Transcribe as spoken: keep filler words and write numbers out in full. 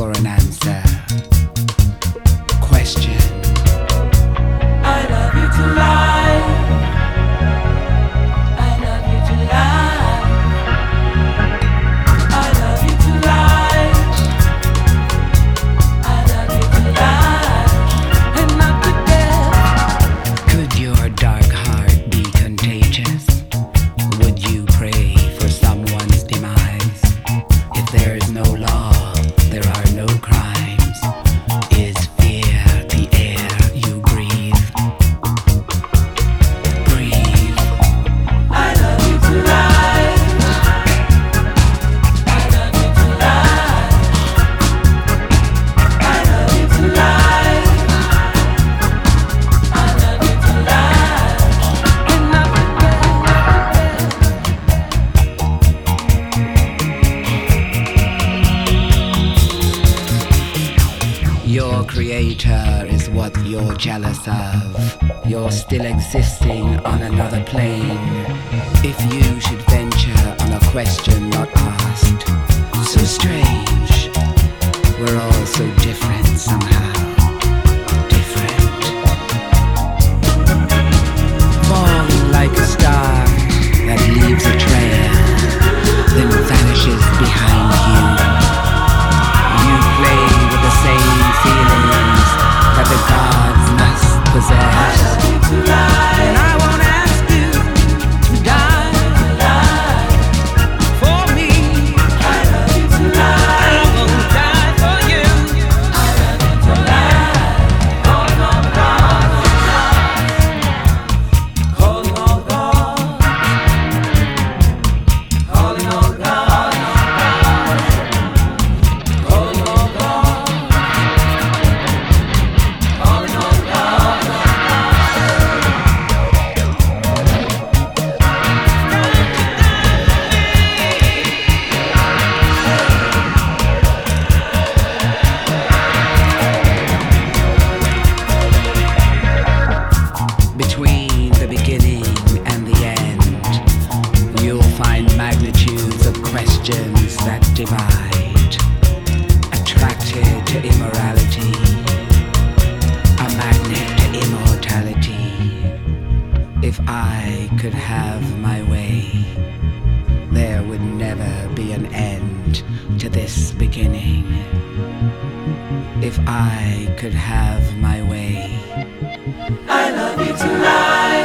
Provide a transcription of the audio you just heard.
for an answer. Question. I love you to lie. I love you to lie. I love you to lie. I love you to lie. And not to death. Could your dark heart be contagious? Would you pray for someone's demise? If there is no law, there are no crimes. Is fear the air you breathe? Breathe. I love you to lie. I love you to lie. I love you to lie. I love you to lie. And not to Your creator is what you're jealous of. You're still existing on another plane. If you should venture on a question not asked, so strange. We're all so different somehow. Different. Falling like a star that leaves a trail, then vanishes behind you. You play with the same feelings that the gods must possess. And I won't ask you to die for me. I love you to lie. I won't die for you. I love you to lie. Calling all the gods. Calling all the gods. Calling all the gods. Calling all the gods. Calling all the gods. Between the beginning and the end, you'll find magnitudes of questions that divide. Attracted to immorality, a magnet to immortality. If I could have my way, there would never be an end to this beginning. If I could have my way, I love you to lie.